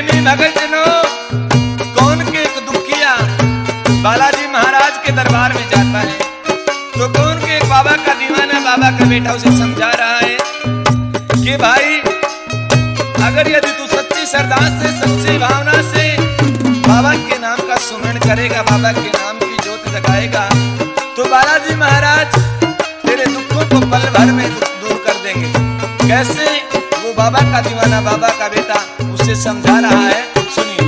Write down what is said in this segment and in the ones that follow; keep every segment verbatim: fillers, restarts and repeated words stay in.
प्रेमी भगत जनों, कौन के एक दुखिया बालाजी महाराज के दरबार में जाता है तो कौन के एक बाबा का दीवाना बाबा का बेटा उसे समझा रहा है कि भाई अगर यदि तू सच्ची श्रद्धा से सच्ची भावना से बाबा के नाम का सुमरण करेगा, बाबा के नाम की ज्योत जगाएगा तो बालाजी महाराज तेरे दुखों को पल भर में दूर कर देंगे। कैसे? वो बाबा का दीवाना बाबा का बेटा उसे समझा रहा है, सुनिए।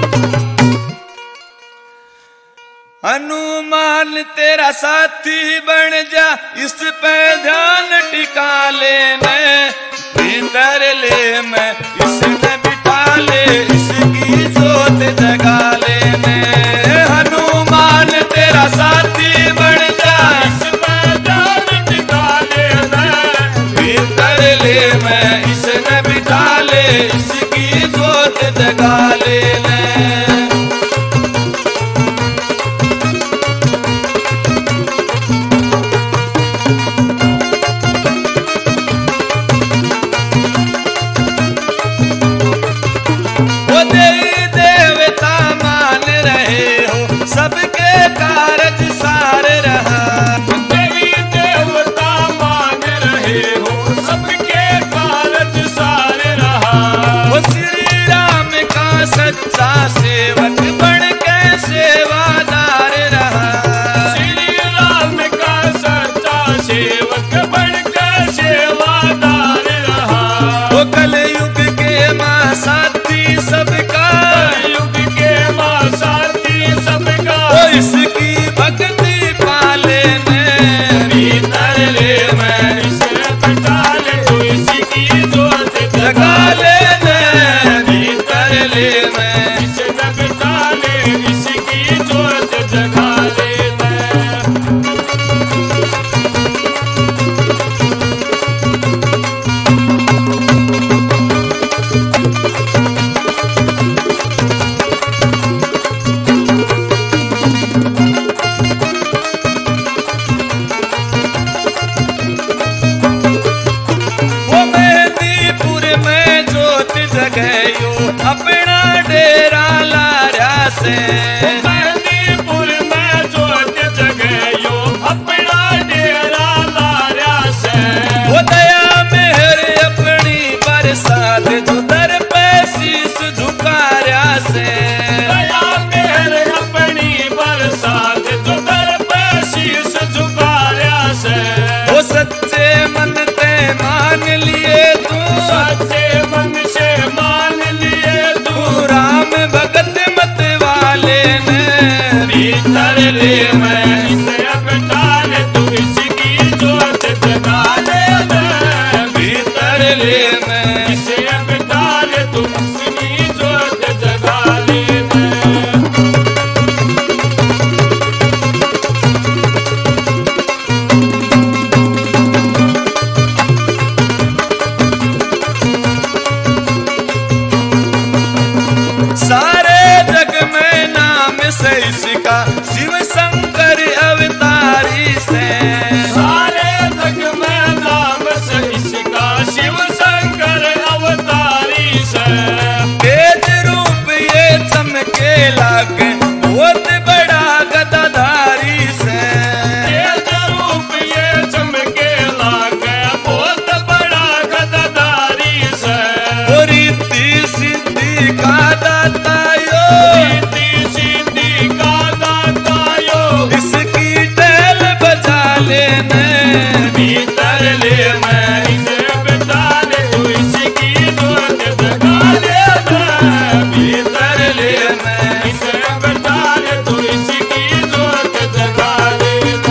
हनुमान तेरा साथी बन जा, इस पे ध्यान टिका ले, मैं भीतर ले, मैं इसमें बिठा ले, इसकी जोत जगा ले, मैं हनुमान तेरा साथी बन जा, इस पे ध्यान टिका ले, मैं भीतर ले, मैं इसमें बिठा ले, इसकी जोत जगा ले, मैं सबके कारज सार रहा, देवी देवता मान रहे हो, सबके कारज सार रहा, वो श्री राम का सच्चा सेवक बन के सेवादार रहा, श्री राम का सच्चा सेवक बन के सेवादार रहा, वो कलयुग के मां साथी सबका, कलयुग के मां साथी सबका, इसकी भक्ति पाले मैं भीतर ले, मैं इसे बिठा ले, तो इसकी जोत जगा ले, मैं भीतर ले, मैं इसे बिठा ले, इसकी जोत जगा ले, मैं गयो अपना डेरा लारा से, मेहंदीपुर में जोत जगयो अपना डेरा लारा से, वो दया मेहर अपनी बरसात जो दर पे शीश झुकाया से, दया मेहर अपनी बरसात जो दर पे शीश झुकाया से, वो सच्चे मन ते मान लिए तू, सच्चे मन से मान लिए तू, राम भगत मत वाले में भीतर ले, मैं इसे बिठा ले, तू इसकी जोत जगा ले, मैं भीतर ले, मैं इसे बिठा ले, तू इसकी जोत जगा ले, मैं सारे जग में नाम से इसका शिव शंकर अवतारी से, सारे जग में नाम से इसका शिव शंकर अवतारी से, तेज रूप ये चमके लागे बहुत बड़ा गदाधारी से, तेज रूप ये चमके लागे बहुत बड़ा गदाधारी से, और रिद्धि सिद्धि का दाता यो, रिद्धि सिद्धि का दाता यो, इसकी टहल बजा ले, मैं भीतर ले, मैं इसे बिठा ले, तू इसकी जोत जगा ले, मैं भीतर ले, मैं इसे बिठा ले, तू इसकी जोत जगा ले,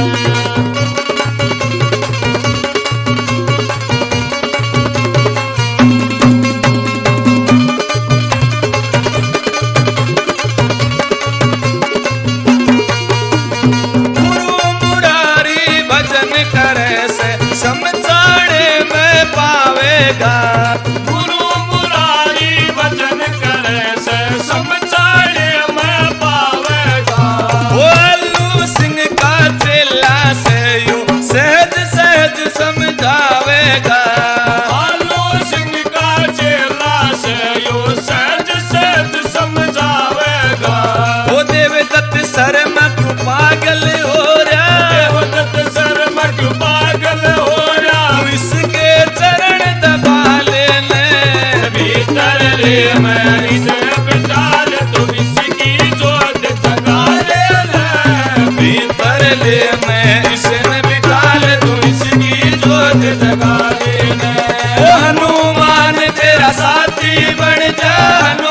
करे से समझाने में पावेगा, गुरु मुरारी भजन करे से समझाने में पावेगा, वो अल्लू सिंह का चेला से यू सहज सहज समझावेगा, अल्लू सिंह का चेला से यू सहज सहज इसने बिठा ले तू इसकी जोत जगा देना। हनुमान तेरा साथी बन जा।